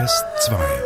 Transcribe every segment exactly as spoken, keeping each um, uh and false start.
S zwei.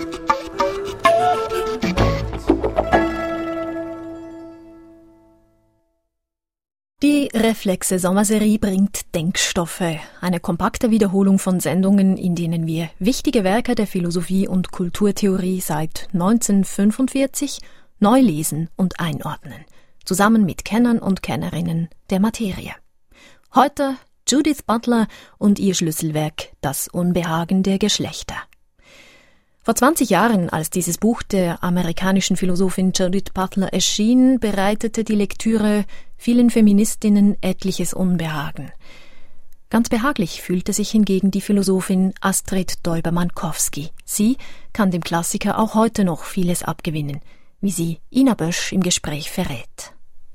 Die Reflexe-Sommerserie bringt Denkstoffe, eine kompakte Wiederholung von Sendungen, in denen wir wichtige Werke der Philosophie und Kulturtheorie seit neunzehnhundertfünfundvierzig neu lesen und einordnen, zusammen mit Kennern und Kennerinnen der Materie. Heute Judith Butler und ihr Schlüsselwerk Das Unbehagen der Geschlechter. Vor zwanzig Jahren, als dieses Buch der amerikanischen Philosophin Judith Butler erschien, bereitete die Lektüre vielen Feministinnen etliches Unbehagen. Ganz behaglich fühlte sich hingegen die Philosophin Astrid Däuber-Mankowski. Sie kann dem Klassiker auch heute noch vieles abgewinnen, wie sie Ina Bösch im Gespräch verrät.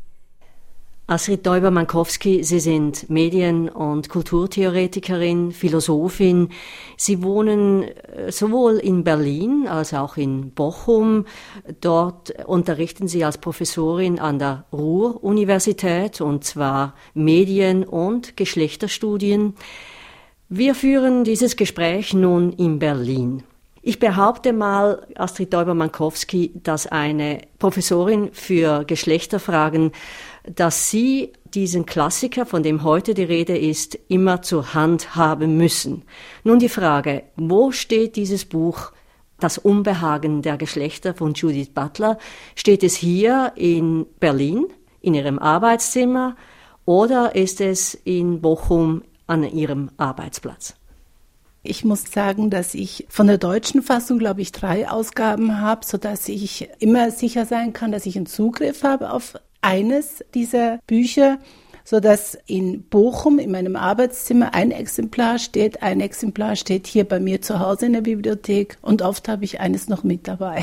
Astrid Däuber-Mankowski, Sie sind Medien- und Kulturtheoretikerin, Philosophin. Sie wohnen sowohl in Berlin als auch in Bochum. Dort unterrichten Sie als Professorin an der Ruhr-Universität, und zwar Medien- und Geschlechterstudien. Wir führen dieses Gespräch nun in Berlin. Ich behaupte mal, Astrid Däuber-Mankowski, dass eine Professorin für Geschlechterfragen, dass Sie diesen Klassiker, von dem heute die Rede ist, immer zur Hand haben müssen. Nun die Frage, wo steht dieses Buch, Das Unbehagen der Geschlechter von Judith Butler? Steht es hier in Berlin, in Ihrem Arbeitszimmer, oder ist es in Bochum an Ihrem Arbeitsplatz? Ich muss sagen, dass ich von der deutschen Fassung, glaube ich, drei Ausgaben habe, sodass ich immer sicher sein kann, dass ich einen Zugriff habe auf eines dieser Bücher, sodass in Bochum in meinem Arbeitszimmer ein Exemplar steht. Ein Exemplar steht hier bei mir zu Hause in der Bibliothek und oft habe ich eines noch mit dabei.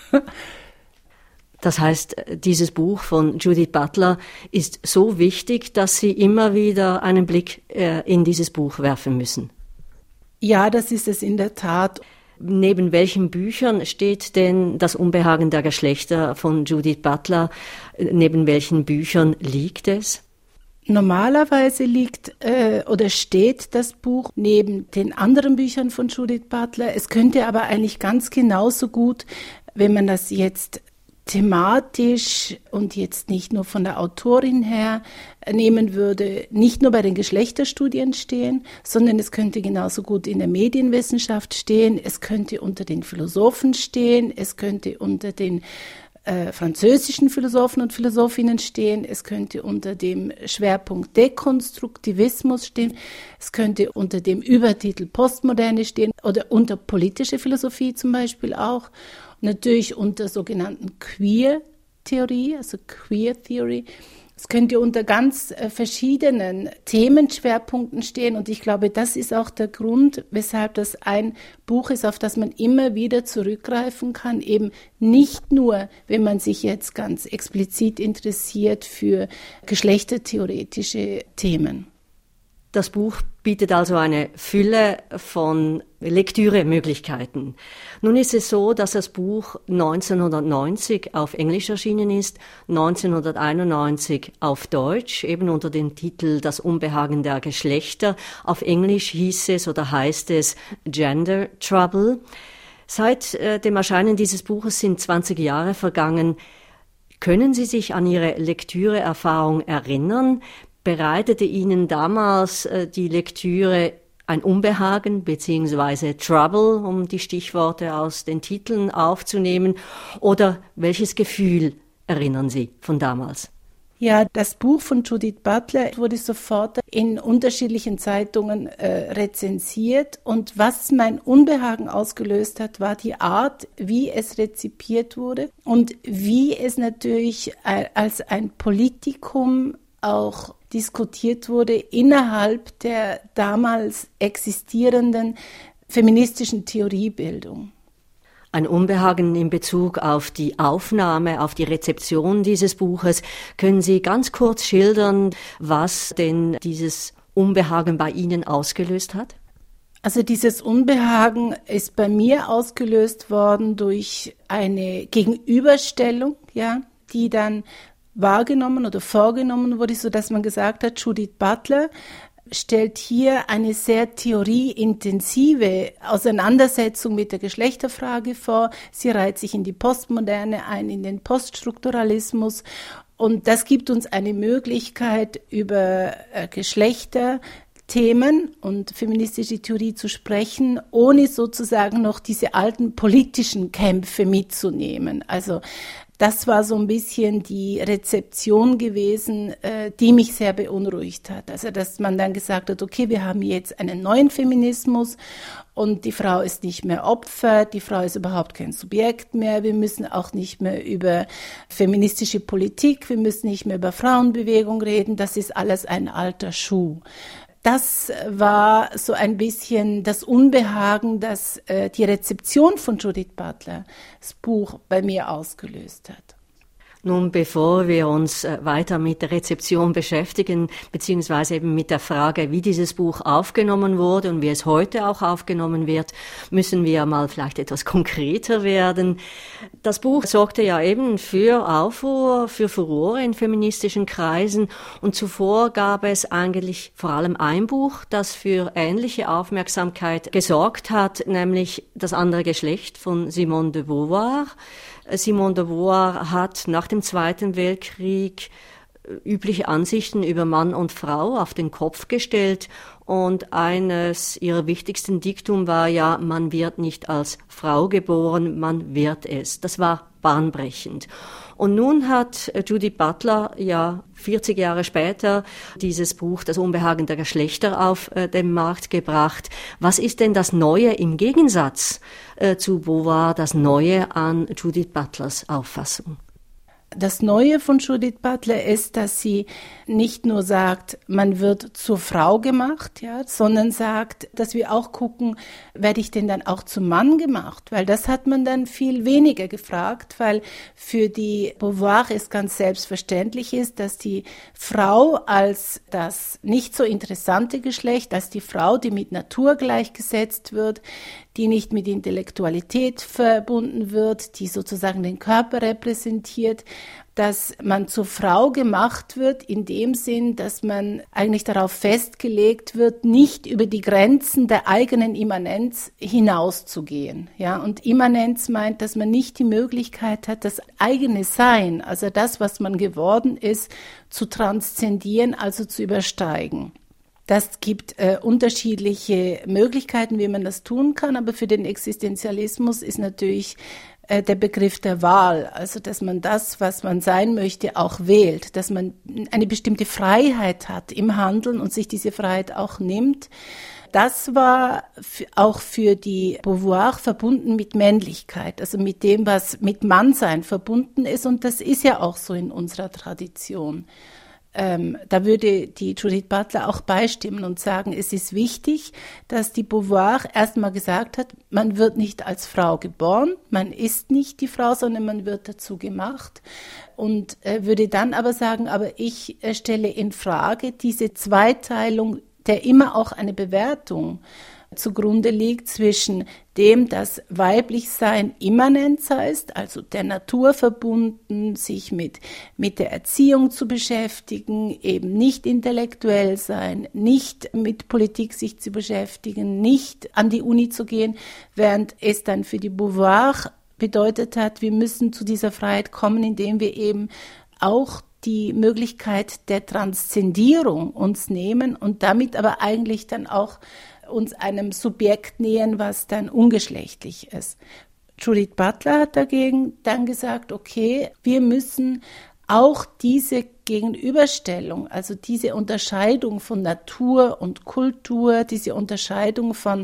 Das heißt, dieses Buch von Judith Butler ist so wichtig, dass Sie immer wieder einen Blick äh, in dieses Buch werfen müssen. Ja, das ist es in der Tat. Neben welchen Büchern steht denn Das Unbehagen der Geschlechter von Judith Butler? Neben welchen Büchern liegt es? Normalerweise liegt äh, oder steht das Buch neben den anderen Büchern von Judith Butler. Es könnte aber eigentlich ganz genauso gut, wenn man das jetzt thematisch und jetzt nicht nur von der Autorin her nehmen würde, nicht nur bei den Geschlechterstudien stehen, sondern es könnte genauso gut in der Medienwissenschaft stehen, es könnte unter den Philosophen stehen, es könnte unter den äh, französischen Philosophen und Philosophinnen stehen, es könnte unter dem Schwerpunkt Dekonstruktivismus stehen, es könnte unter dem Übertitel Postmoderne stehen oder unter politische Philosophie zum Beispiel auch. Natürlich unter sogenannten Queer-Theorie, also Queer Theory. Es könnte unter ganz äh, verschiedenen Themenschwerpunkten stehen und ich glaube, das ist auch der Grund, weshalb das ein Buch ist, auf das man immer wieder zurückgreifen kann, eben nicht nur, wenn man sich jetzt ganz explizit interessiert für geschlechtertheoretische Themen. Das Buch bietet also eine Fülle von Lektüremöglichkeiten. Nun ist es so, dass das Buch neunzehnhundertneunzig auf Englisch erschienen ist, neunzehnhunderteinundneunzig auf Deutsch, eben unter dem Titel Das Unbehagen der Geschlechter. Auf Englisch hieß es oder heißt es Gender Trouble. Seit äh, dem Erscheinen dieses Buches sind zwanzig Jahre vergangen. Können Sie sich an Ihre Lektüreerfahrung erinnern? Bereitete Ihnen damals äh, die Lektüre ein Unbehagen bzw. Trouble, um die Stichworte aus den Titeln aufzunehmen? Oder welches Gefühl erinnern Sie von damals? Ja, das Buch von Judith Butler wurde sofort in unterschiedlichen Zeitungen äh, rezensiert. Und was mein Unbehagen ausgelöst hat, war die Art, wie es rezipiert wurde und wie es natürlich äh, als ein Politikum auch diskutiert wurde innerhalb der damals existierenden feministischen Theoriebildung. Ein Unbehagen in Bezug auf die Aufnahme, auf die Rezeption dieses Buches. Können Sie ganz kurz schildern, was denn dieses Unbehagen bei Ihnen ausgelöst hat? Also dieses Unbehagen ist bei mir ausgelöst worden durch eine Gegenüberstellung, ja, die dann wahrgenommen oder vorgenommen wurde, so dass man gesagt hat, Judith Butler stellt hier eine sehr theorieintensive Auseinandersetzung mit der Geschlechterfrage vor. Sie reiht sich in die Postmoderne ein, in den Poststrukturalismus. Und das gibt uns eine Möglichkeit, über äh, Geschlechterthemen und feministische Theorie zu sprechen, ohne sozusagen noch diese alten politischen Kämpfe mitzunehmen. Also das war so ein bisschen die Rezeption gewesen, äh, die mich sehr beunruhigt hat. Also dass man dann gesagt hat, okay, wir haben jetzt einen neuen Feminismus und die Frau ist nicht mehr Opfer, die Frau ist überhaupt kein Subjekt mehr. Wir müssen auch nicht mehr über feministische Politik, wir müssen nicht mehr über Frauenbewegung reden. Das ist alles ein alter Schuh. Das war so ein bisschen das Unbehagen, das äh, die Rezeption von Judith Butlers Buch bei mir ausgelöst hat. Nun, bevor wir uns weiter mit der Rezeption beschäftigen, beziehungsweise eben mit der Frage, wie dieses Buch aufgenommen wurde und wie es heute auch aufgenommen wird, müssen wir mal vielleicht etwas konkreter werden. Das Buch sorgte ja eben für Aufruhr, für Furore in feministischen Kreisen und zuvor gab es eigentlich vor allem ein Buch, das für ähnliche Aufmerksamkeit gesorgt hat, nämlich Das andere Geschlecht von Simone de Beauvoir. Simone de Beauvoir hat nach dem Zweiten Weltkrieg übliche Ansichten über Mann und Frau auf den Kopf gestellt und eines ihrer wichtigsten Diktum war ja, man wird nicht als Frau geboren, man wird es. Das war bahnbrechend. Und nun hat Judith Butler ja vierzig Jahre später dieses Buch Das Unbehagen der Geschlechter auf äh, den Markt gebracht. Was ist denn das Neue im Gegensatz äh, zu Beauvoir, das Neue an Judith Butlers Auffassung? Das Neue von Judith Butler ist, dass sie nicht nur sagt, man wird zur Frau gemacht, ja, sondern sagt, dass wir auch gucken, werde ich denn dann auch zum Mann gemacht? Weil das hat man dann viel weniger gefragt, weil für die Beauvoir es ganz selbstverständlich ist, dass die Frau als das nicht so interessante Geschlecht, als die Frau, die mit Natur gleichgesetzt wird, die nicht mit Intellektualität verbunden wird, die sozusagen den Körper repräsentiert, dass man zur Frau gemacht wird in dem Sinn, dass man eigentlich darauf festgelegt wird, nicht über die Grenzen der eigenen Immanenz hinauszugehen. Ja, und Immanenz meint, dass man nicht die Möglichkeit hat, das eigene Sein, also das, was man geworden ist, zu transzendieren, also zu übersteigen. Das gibt äh, unterschiedliche Möglichkeiten, wie man das tun kann, aber für den Existenzialismus ist natürlich äh, der Begriff der Wahl, also dass man das, was man sein möchte, auch wählt, dass man eine bestimmte Freiheit hat im Handeln und sich diese Freiheit auch nimmt. Das war f- auch für die Beauvoir verbunden mit Männlichkeit, also mit dem, was mit Mannsein verbunden ist, und das ist ja auch so in unserer Tradition. Ähm, da würde die Judith Butler auch beistimmen und sagen, es ist wichtig, dass die Beauvoir erstmal gesagt hat, man wird nicht als Frau geboren, man ist nicht die Frau, sondern man wird dazu gemacht, und äh, würde dann aber sagen, aber ich äh, stelle in Frage diese Zweiteilung, der immer auch eine Bewertung zugrunde liegt zwischen dem, dass Weiblichsein Immanenz heißt, also der Natur verbunden, sich mit, mit der Erziehung zu beschäftigen, eben nicht intellektuell sein, nicht mit Politik sich zu beschäftigen, nicht an die Uni zu gehen, während es dann für die Beauvoir bedeutet hat, wir müssen zu dieser Freiheit kommen, indem wir eben auch die Möglichkeit der Transzendierung uns nehmen und damit aber eigentlich dann auch uns einem Subjekt nähern, was dann ungeschlechtlich ist. Judith Butler hat dagegen dann gesagt, okay, wir müssen auch diese Gegenüberstellung, also diese Unterscheidung von Natur und Kultur, diese Unterscheidung von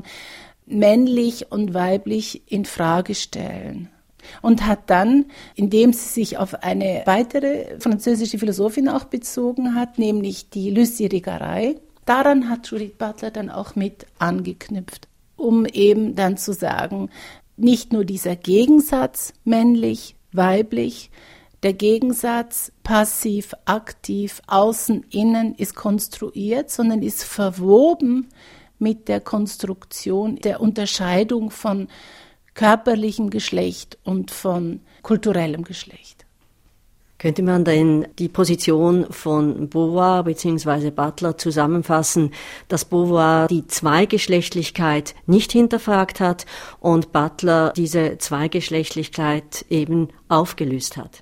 männlich und weiblich in Frage stellen. Und hat dann, indem sie sich auf eine weitere französische Philosophin auch bezogen hat, nämlich die Lucie Irigaray, daran hat Judith Butler dann auch mit angeknüpft, um eben dann zu sagen, nicht nur dieser Gegensatz männlich, weiblich, der Gegensatz passiv, aktiv, außen, innen ist konstruiert, sondern ist verwoben mit der Konstruktion der Unterscheidung von körperlichem Geschlecht und von kulturellem Geschlecht. Könnte man denn die Position von Beauvoir bzw. Butler zusammenfassen, dass Beauvoir die Zweigeschlechtlichkeit nicht hinterfragt hat und Butler diese Zweigeschlechtlichkeit eben aufgelöst hat?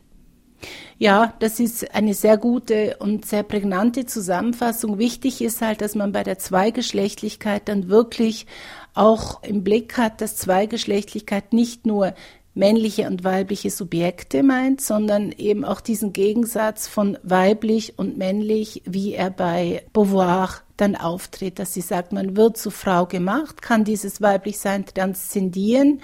Ja, das ist eine sehr gute und sehr prägnante Zusammenfassung. Wichtig ist halt, dass man bei der Zweigeschlechtlichkeit dann wirklich auch im Blick hat, dass Zweigeschlechtlichkeit nicht nur männliche und weibliche Subjekte meint, sondern eben auch diesen Gegensatz von weiblich und männlich, wie er bei Beauvoir dann auftritt, dass sie sagt, man wird zu Frau gemacht, kann dieses Weiblichsein transzendieren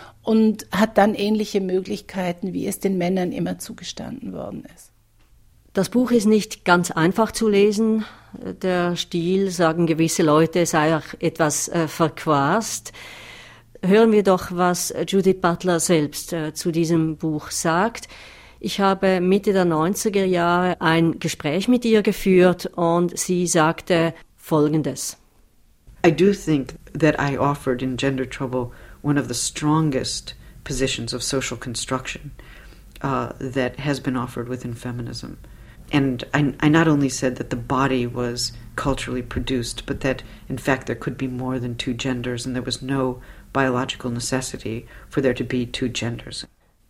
und hat dann ähnliche Möglichkeiten, wie es den Männern immer zugestanden worden ist. Das Buch ist nicht ganz einfach zu lesen. Der Stil, sagen gewisse Leute, sei auch etwas äh, verquast. Hören wir doch, was Judith Butler selbst äh, zu diesem Buch sagt. Ich habe Mitte der neunziger Jahre ein Gespräch mit ihr geführt und sie sagte Folgendes. I do think that I offered in Gender Trouble one of the strongest positions of social construction uh, that has been offered within feminism. And I, I not only said that the body was culturally produced, but that in fact there could be more than two genders and there was no biological necessity for there to be two genders.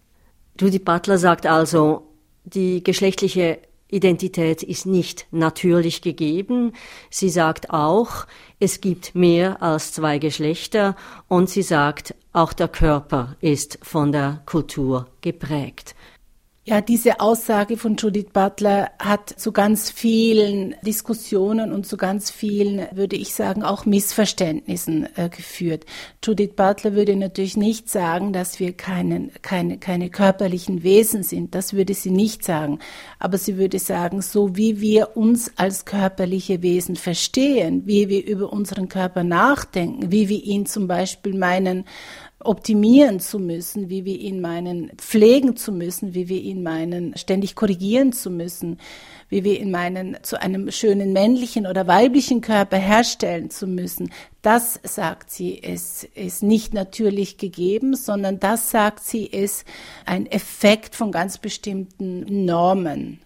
Judith Butler sagt also, die geschlechtliche Identität ist nicht natürlich gegeben. Sie sagt auch, es gibt mehr als zwei Geschlechter und sie sagt, auch der Körper ist von der Kultur geprägt. Ja, diese Aussage von Judith Butler hat zu ganz vielen Diskussionen und zu ganz vielen, würde ich sagen, auch Missverständnissen äh, geführt. Judith Butler würde natürlich nicht sagen, dass wir keinen, keine, keine körperlichen Wesen sind. Das würde sie nicht sagen. Aber sie würde sagen, so wie wir uns als körperliche Wesen verstehen, wie wir über unseren Körper nachdenken, wie wir ihn zum Beispiel meinen, optimieren zu müssen, wie wir ihn meinen, pflegen zu müssen, wie wir ihn meinen, ständig korrigieren zu müssen, wie wir ihn meinen, zu einem schönen männlichen oder weiblichen Körper herstellen zu müssen. Das, sagt sie, ist, ist nicht natürlich gegeben, sondern das, sagt sie, ist ein Effekt von ganz bestimmten Normen.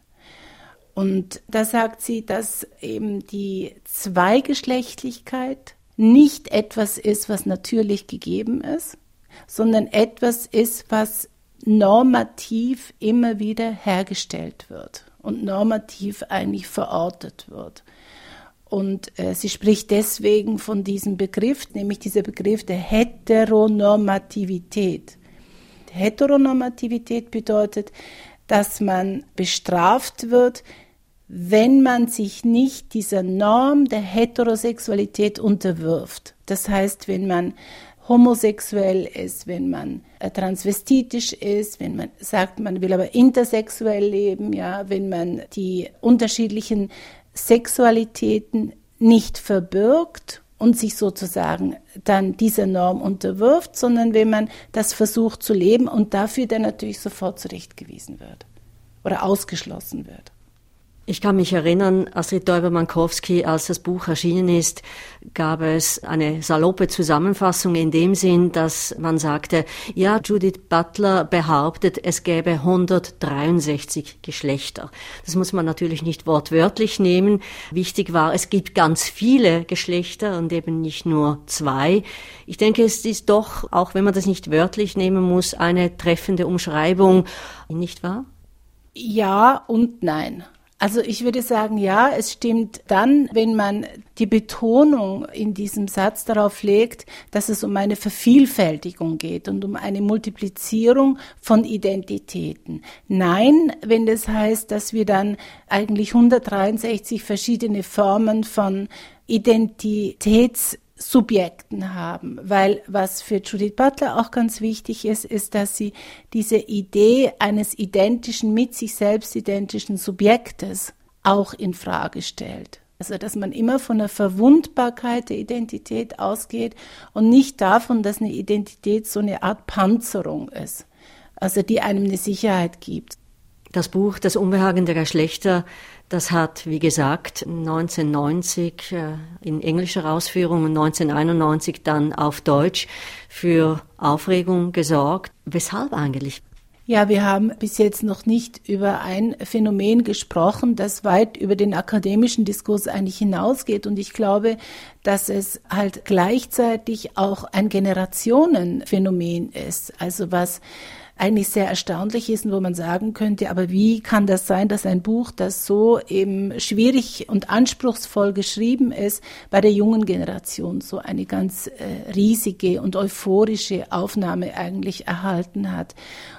Und da sagt sie, dass eben die Zweigeschlechtlichkeit nicht etwas ist, was natürlich gegeben ist, sondern etwas ist, was normativ immer wieder hergestellt wird und normativ eigentlich verortet wird. Und äh, sie spricht deswegen von diesem Begriff, nämlich dieser Begriff der Heteronormativität. Heteronormativität bedeutet, dass man bestraft wird, wenn man sich nicht dieser Norm der Heterosexualität unterwirft. Das heißt, wenn man homosexuell ist, wenn man äh, transvestitisch ist, wenn man sagt, man will aber intersexuell leben, ja, wenn man die unterschiedlichen Sexualitäten nicht verbirgt und sich sozusagen dann dieser Norm unterwirft, sondern wenn man das versucht zu leben und dafür dann natürlich sofort zurechtgewiesen wird oder ausgeschlossen wird. Ich kann mich erinnern, Astrid Däuber-Mankowski, als das Buch erschienen ist, gab es eine saloppe Zusammenfassung in dem Sinn, dass man sagte, ja, Judith Butler behauptet, es gäbe hundertdreiundsechzig Geschlechter. Das muss man natürlich nicht wortwörtlich nehmen. Wichtig war, es gibt ganz viele Geschlechter und eben nicht nur zwei. Ich denke, es ist doch, auch wenn man das nicht wörtlich nehmen muss, eine treffende Umschreibung, nicht wahr? Ja und nein. Also ich würde sagen, ja, es stimmt dann, wenn man die Betonung in diesem Satz darauf legt, dass es um eine Vervielfältigung geht und um eine Multiplizierung von Identitäten. Nein, wenn das heißt, dass wir dann eigentlich hundertdreiundsechzig verschiedene Formen von Identitäts Subjekten haben, weil was für Judith Butler auch ganz wichtig ist, ist, dass sie diese Idee eines identischen, mit sich selbst identischen Subjektes auch in Frage stellt. Also, dass man immer von der Verwundbarkeit der Identität ausgeht und nicht davon, dass eine Identität so eine Art Panzerung ist, also die einem eine Sicherheit gibt. Das Buch Das Unbehagen der Geschlechter, das hat, wie gesagt, neunzehnhundertneunzig äh, in englischer Ausführung und neunzehnhunderteinundneunzig dann auf Deutsch für Aufregung gesorgt. Weshalb eigentlich? Ja, wir haben bis jetzt noch nicht über ein Phänomen gesprochen, das weit über den akademischen Diskurs eigentlich hinausgeht. Und ich glaube, dass es halt gleichzeitig auch ein Generationenphänomen ist. Also was eigentlich sehr erstaunlich ist und wo man sagen könnte, aber wie kann das sein, dass ein Buch, das so eben schwierig und anspruchsvoll geschrieben ist, bei der jungen Generation so eine ganz äh, riesige und euphorische Aufnahme eigentlich erhalten hat.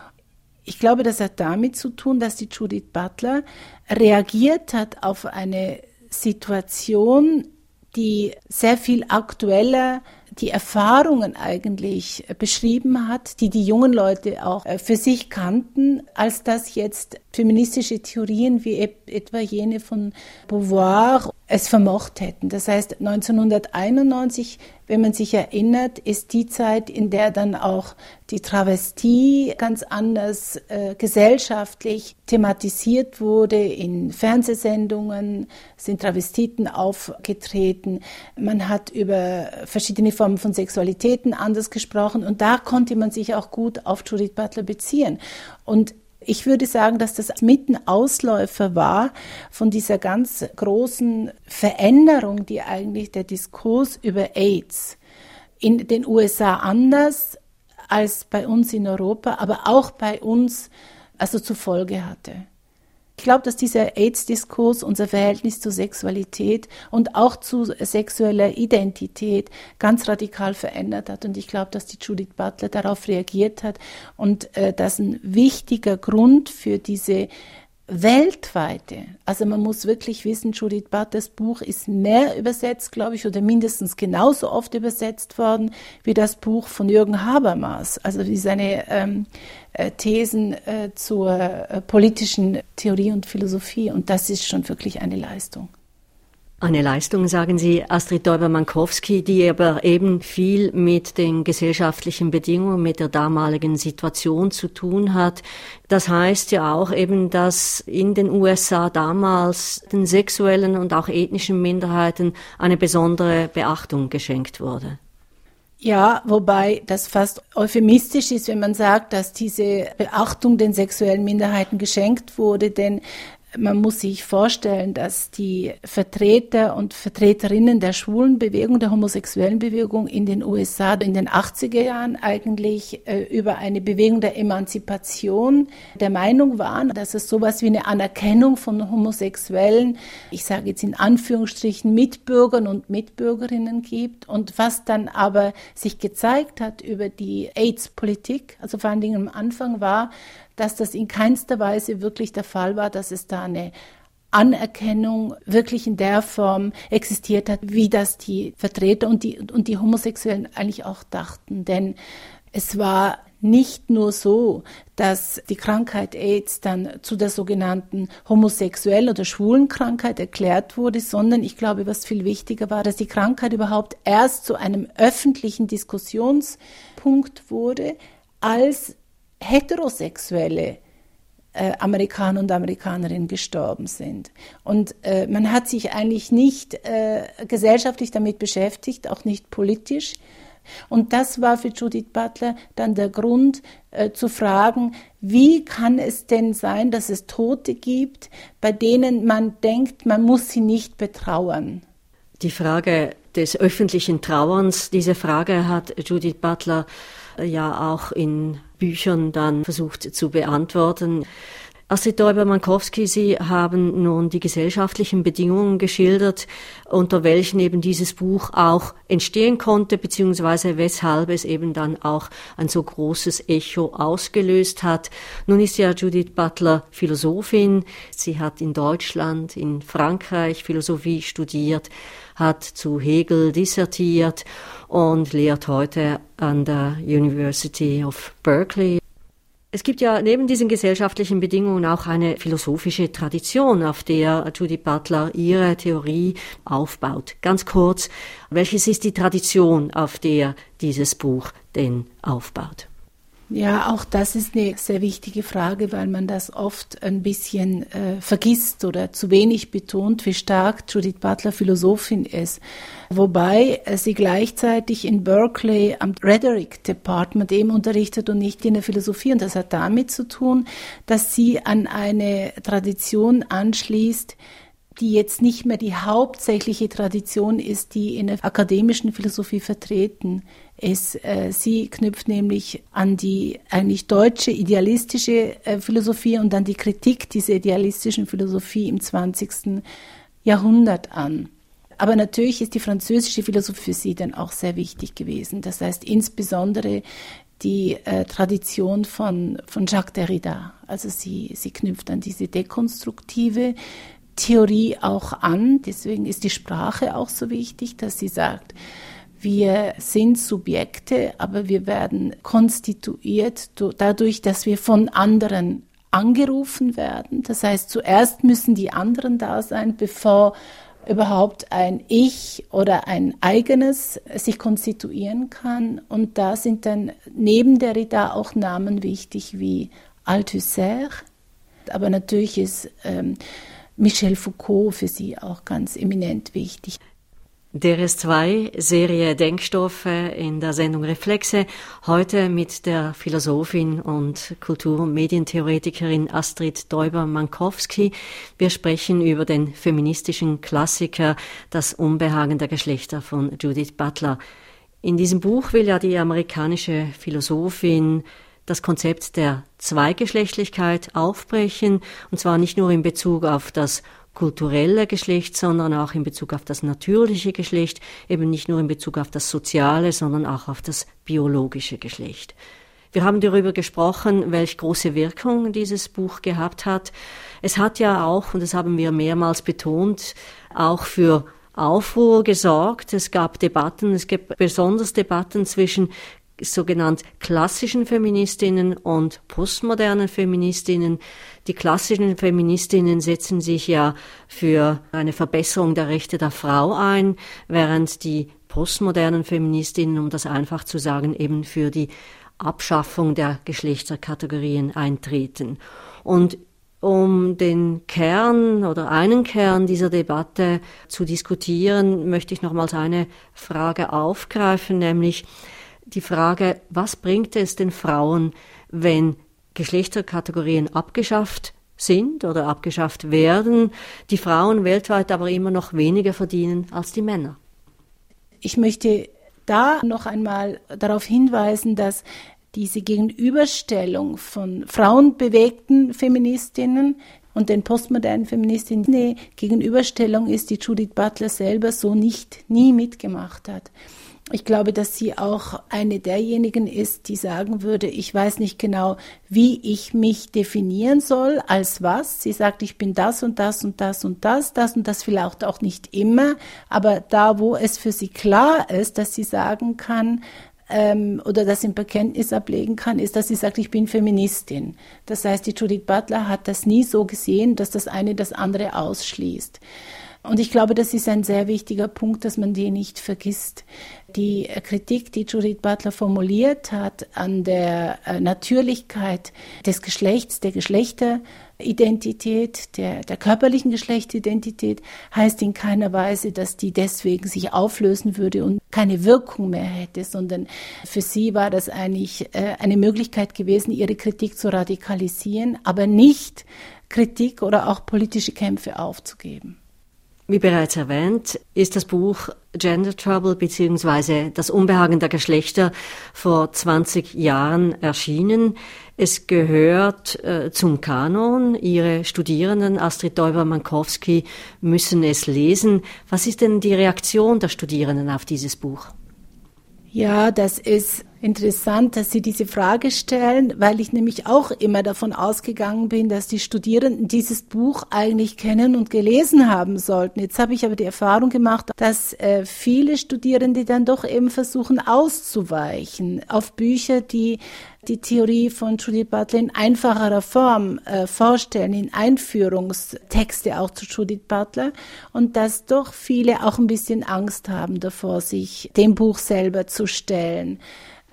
Ich glaube, das hat damit zu tun, dass die Judith Butler reagiert hat auf eine Situation, die sehr viel aktueller die Erfahrungen eigentlich beschrieben hat, die die jungen Leute auch für sich kannten, als das jetzt feministische Theorien wie etwa jene von Beauvoir es vermocht hätten. Das heißt, neunzehnhunderteinundneunzig, wenn man sich erinnert, ist die Zeit, in der dann auch die Travestie ganz anders äh, gesellschaftlich thematisiert wurde. In Fernsehsendungen sind Travestiten aufgetreten. Man hat über verschiedene Formen von Sexualitäten anders gesprochen und da konnte man sich auch gut auf Judith Butler beziehen. Und ich würde sagen, dass das mitten Ausläufer war von dieser ganz großen Veränderung, die eigentlich der Diskurs über AIDS in den U S A anders als bei uns in Europa, aber auch bei uns also zur Folge hatte. Ich glaube, dass dieser AIDS-Diskurs unser Verhältnis zur Sexualität und auch zu sexueller Identität ganz radikal verändert hat. Und ich glaube, dass die Judith Butler darauf reagiert hat und äh, dass ein wichtiger Grund für diese weltweite, also man muss wirklich wissen, Judith Butlers Buch ist mehr übersetzt, glaube ich, oder mindestens genauso oft übersetzt worden wie das Buch von Jürgen Habermas, also wie seine ähm, äh, Thesen äh, zur äh, politischen Theorie und Philosophie. Und das ist schon wirklich eine Leistung. Eine Leistung, sagen Sie, Astrid Däuber-Mankowski, die aber eben viel mit den gesellschaftlichen Bedingungen, mit der damaligen Situation zu tun hat. Das heißt ja auch eben, dass in den U S A damals den sexuellen und auch ethnischen Minderheiten eine besondere Beachtung geschenkt wurde. Ja, wobei das fast euphemistisch ist, wenn man sagt, dass diese Beachtung den sexuellen Minderheiten geschenkt wurde, denn man muss sich vorstellen, dass die Vertreter und Vertreterinnen der schwulen Bewegung, der homosexuellen Bewegung in den U S A in den achtziger Jahren eigentlich äh, über eine Bewegung der Emanzipation der Meinung waren, dass es sowas wie eine Anerkennung von homosexuellen, ich sage jetzt in Anführungsstrichen, Mitbürgern und Mitbürgerinnen gibt. Und was dann aber sich gezeigt hat über die AIDS-Politik, also vor allen Dingen am Anfang war, dass das in keinster Weise wirklich der Fall war, dass es da eine Anerkennung wirklich in der Form existiert hat, wie das die Vertreter und die, und die Homosexuellen eigentlich auch dachten. Denn es war nicht nur so, dass die Krankheit AIDS dann zu der sogenannten homosexuellen oder schwulen Krankheit erklärt wurde, sondern ich glaube, was viel wichtiger war, dass die Krankheit überhaupt erst zu einem öffentlichen Diskussionspunkt wurde, als heterosexuelle äh, Amerikaner und Amerikanerinnen gestorben sind. Und äh, man hat sich eigentlich nicht äh, gesellschaftlich damit beschäftigt, auch nicht politisch. Und das war für Judith Butler dann der Grund äh, zu fragen, wie kann es denn sein, dass es Tote gibt, bei denen man denkt, man muss sie nicht betrauern? Die Frage des öffentlichen Trauerns, diese Frage hat Judith Butler ja auch in Büchern dann versucht zu beantworten. Astrid Däuber-Mankowski, Sie haben nun die gesellschaftlichen Bedingungen geschildert, unter welchen eben dieses Buch auch entstehen konnte, beziehungsweise weshalb es eben dann auch ein so großes Echo ausgelöst hat. Nun ist ja Judith Butler Philosophin. Sie hat in Deutschland, in Frankreich Philosophie studiert, hat zu Hegel dissertiert und lehrt heute an der University of Berkeley. Es gibt ja neben diesen gesellschaftlichen Bedingungen auch eine philosophische Tradition, auf der Judith Butler ihre Theorie aufbaut. Ganz kurz, welches ist die Tradition, auf der dieses Buch denn aufbaut? Ja, auch das ist eine sehr wichtige Frage, weil man das oft ein bisschen äh, vergisst oder zu wenig betont, wie stark Judith Butler Philosophin ist. Wobei äh, sie gleichzeitig in Berkeley am Rhetoric Department eben unterrichtet und nicht in der Philosophie. Und das hat damit zu tun, dass sie an eine Tradition anschließt, die jetzt nicht mehr die hauptsächliche Tradition ist, die in der akademischen Philosophie vertreten ist. Sie knüpft nämlich an die eigentlich deutsche idealistische Philosophie und an die Kritik dieser idealistischen Philosophie im zwanzigsten Jahrhundert an. Aber natürlich ist die französische Philosophie für sie dann auch sehr wichtig gewesen. Das heißt insbesondere die äh, Tradition von, von Jacques Derrida. Also sie, sie knüpft an diese dekonstruktive Theorie auch an. Deswegen ist die Sprache auch so wichtig, dass sie sagt, wir sind Subjekte, aber wir werden konstituiert dadurch, dass wir von anderen angerufen werden. Das heißt, zuerst müssen die anderen da sein, bevor überhaupt ein Ich oder ein eigenes sich konstituieren kann. Und da sind dann neben Derrida auch Namen wichtig wie Althusser. Aber natürlich ist ähm, Michel Foucault für sie auch ganz eminent wichtig. D R S zwei Serie Denkstoffe in der Sendung Reflexe, heute mit der Philosophin und Kultur- und Medientheoretikerin Astrid Däuber-Mankowski. Wir sprechen über den feministischen Klassiker Das Unbehagen der Geschlechter von Judith Butler. In diesem Buch will ja die amerikanische Philosophin das Konzept der Zweigeschlechtlichkeit aufbrechen, und zwar nicht nur in Bezug auf das kulturelle Geschlecht, sondern auch in Bezug auf das natürliche Geschlecht, eben nicht nur in Bezug auf das soziale, sondern auch auf das biologische Geschlecht. Wir haben darüber gesprochen, welche große Wirkung dieses Buch gehabt hat. Es hat ja auch, und das haben wir mehrmals betont, auch für Aufruhr gesorgt. Es gab Debatten, es gibt besonders Debatten zwischen sogenannt klassischen Feministinnen und postmodernen Feministinnen. Die klassischen Feministinnen setzen sich ja für eine Verbesserung der Rechte der Frau ein, während die postmodernen Feministinnen, um das einfach zu sagen, eben für die Abschaffung der Geschlechterkategorien eintreten. Und um den Kern oder einen Kern dieser Debatte zu diskutieren, möchte ich nochmals eine Frage aufgreifen, nämlich die Frage, was bringt es den Frauen, wenn Geschlechterkategorien abgeschafft sind oder abgeschafft werden, die Frauen weltweit aber immer noch weniger verdienen als die Männer? Ich möchte da noch einmal darauf hinweisen, dass diese Gegenüberstellung von frauenbewegten Feministinnen und den postmodernen Feministinnen eine Gegenüberstellung ist, die Judith Butler selber so nicht, nie mitgemacht hat. Ich glaube, dass sie auch eine derjenigen ist, die sagen würde, ich weiß nicht genau, wie ich mich definieren soll, als was. Sie sagt, ich bin das und das und das und das, das und das vielleicht auch nicht immer, aber da, wo es für sie klar ist, dass sie sagen kann, ähm, oder das im Bekenntnis ablegen kann, ist, dass sie sagt, ich bin Feministin. Das heißt, die Judith Butler hat das nie so gesehen, dass das eine das andere ausschließt. Und ich glaube, das ist ein sehr wichtiger Punkt, dass man den nicht vergisst. Die Kritik, die Judith Butler formuliert hat an der Natürlichkeit des Geschlechts, der Geschlechteridentität, der, der körperlichen Geschlechtsidentität, heißt in keiner Weise, dass die deswegen sich auflösen würde und keine Wirkung mehr hätte, sondern für sie war das eigentlich eine Möglichkeit gewesen, ihre Kritik zu radikalisieren, aber nicht Kritik oder auch politische Kämpfe aufzugeben. Wie bereits erwähnt, ist das Buch Gender Trouble bzw. Das Unbehagen der Geschlechter vor zwanzig Jahren erschienen. Es gehört äh, zum Kanon. Ihre Studierenden, Astrid Däuber-Mankowski, müssen es lesen. Was ist denn die Reaktion der Studierenden auf dieses Buch? Ja, das ist interessant, dass Sie diese Frage stellen, weil ich nämlich auch immer davon ausgegangen bin, dass die Studierenden dieses Buch eigentlich kennen und gelesen haben sollten. Jetzt habe ich aber die Erfahrung gemacht, dass äh, viele Studierende dann doch eben versuchen auszuweichen auf Bücher, die die Theorie von Judith Butler in einfacherer Form äh, vorstellen, in Einführungstexte auch zu Judith Butler, und dass doch viele auch ein bisschen Angst haben davor, sich dem Buch selber zu stellen.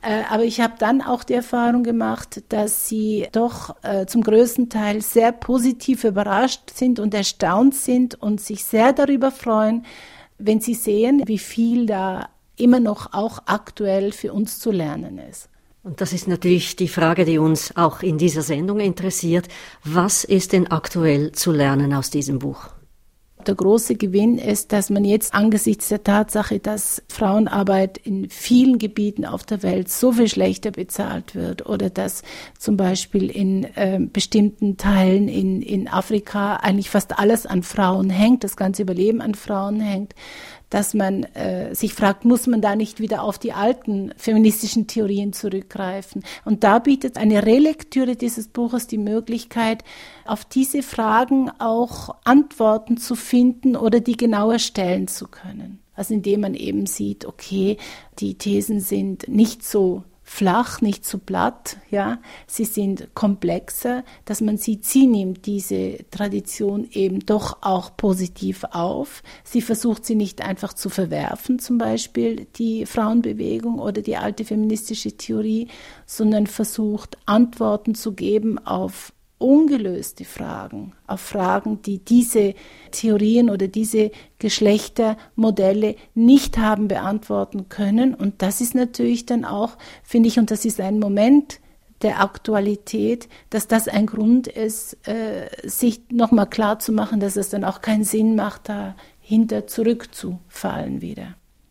Äh, aber ich habe dann auch die Erfahrung gemacht, dass sie doch äh, zum größten Teil sehr positiv überrascht sind und erstaunt sind und sich sehr darüber freuen, wenn sie sehen, wie viel da immer noch auch aktuell für uns zu lernen ist. Und das ist natürlich die Frage, die uns auch in dieser Sendung interessiert. Was ist denn aktuell zu lernen aus diesem Buch? Der große Gewinn ist, dass man jetzt angesichts der Tatsache, dass Frauenarbeit in vielen Gebieten auf der Welt so viel schlechter bezahlt wird oder dass zum Beispiel in äh, bestimmten Teilen in, in Afrika eigentlich fast alles an Frauen hängt, das ganze Überleben an Frauen hängt, dass man äh, sich fragt, muss man da nicht wieder auf die alten feministischen Theorien zurückgreifen? Und da bietet eine Relektüre dieses Buches die Möglichkeit, auf diese Fragen auch Antworten zu finden oder die genauer stellen zu können. Also indem man eben sieht, okay, die Thesen sind nicht so flach, nicht so platt, ja, sie sind komplexer, dass man sieht, sie nimmt diese Tradition eben doch auch positiv auf. Sie versucht sie nicht einfach zu verwerfen, zum Beispiel die Frauenbewegung oder die alte feministische Theorie, sondern versucht Antworten zu geben auf ungelöste Fragen, auf Fragen, die diese Theorien oder diese Geschlechtermodelle nicht haben beantworten können. Und das ist natürlich dann auch, finde ich, und das ist ein Moment der Aktualität, dass das ein Grund ist, äh, sich nochmal klar zu machen, dass es dann auch keinen Sinn macht, dahinter zurückzufallen wieder.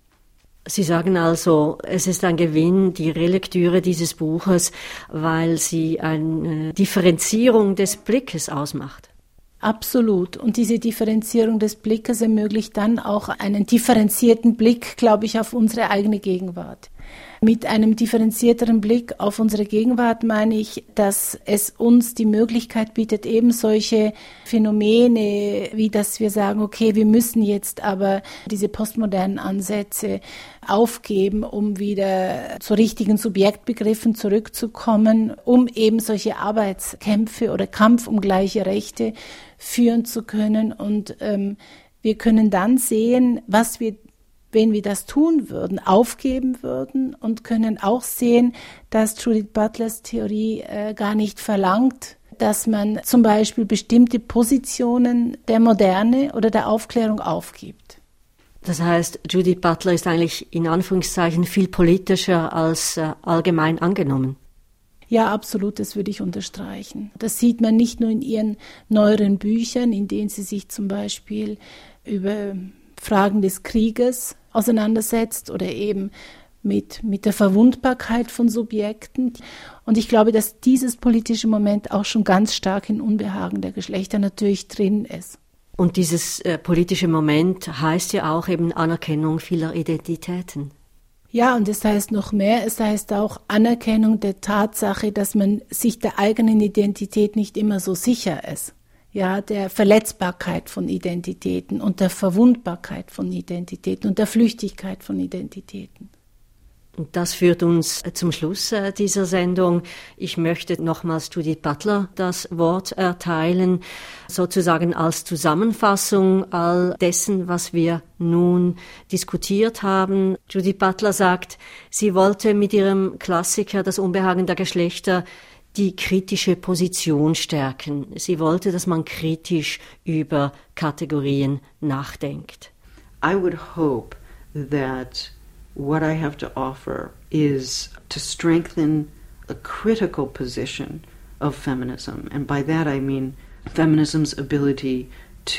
Sie sagen also, es ist ein Gewinn, die Relektüre dieses Buches, weil sie eine Differenzierung des Blickes ausmacht. Absolut. Und diese Differenzierung des Blickes ermöglicht dann auch einen differenzierten Blick, glaube ich, auf unsere eigene Gegenwart. Mit einem differenzierteren Blick auf unsere Gegenwart meine ich, dass es uns die Möglichkeit bietet, eben solche Phänomene, wie dass wir sagen, okay, wir müssen jetzt aber diese postmodernen Ansätze aufgeben, um wieder zu richtigen Subjektbegriffen zurückzukommen, um eben solche Arbeitskämpfe oder Kampf um gleiche Rechte führen zu können. Und ähm, wir können dann sehen, was wir, wenn wir das tun würden, aufgeben würden und können auch sehen, dass Judith Butlers Theorie äh, gar nicht verlangt, dass man zum Beispiel bestimmte Positionen der Moderne oder der Aufklärung aufgibt. Das heißt, Judith Butler ist eigentlich in Anführungszeichen viel politischer als äh, allgemein angenommen. Ja, absolut, das würde ich unterstreichen. Das sieht man nicht nur in ihren neueren Büchern, in denen sie sich zum Beispiel über Fragen des Krieges auseinandersetzt oder eben mit, mit der Verwundbarkeit von Subjekten. Und ich glaube, dass dieses politische Moment auch schon ganz stark in Unbehagen der Geschlechter natürlich drin ist. Und dieses äh, politische Moment heißt ja auch eben Anerkennung vieler Identitäten. Ja, und es heißt noch mehr, es heißt auch Anerkennung der Tatsache, dass man sich der eigenen Identität nicht immer so sicher ist. Ja, der Verletzbarkeit von Identitäten und der Verwundbarkeit von Identitäten und der Flüchtigkeit von Identitäten. Und das führt uns zum Schluss dieser Sendung. Ich möchte nochmals Judith Butler das Wort erteilen, sozusagen als Zusammenfassung all dessen, was wir nun diskutiert haben. Judith Butler sagt, sie wollte mit ihrem Klassiker Das Unbehagen der Geschlechter die kritische Position stärken. Sie wollte, dass man kritisch über Kategorien nachdenkt. I would hope that what I have to offer is to strengthen a critical position of feminism. And by that I mean feminism's ability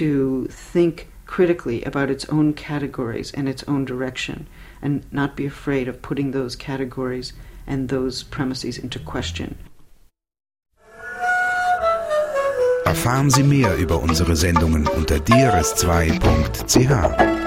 to think critically about its own categories and its own direction and not be afraid of putting those categories and those premises into question. Erfahren Sie mehr über unsere Sendungen unter d r s zwei punkt c h.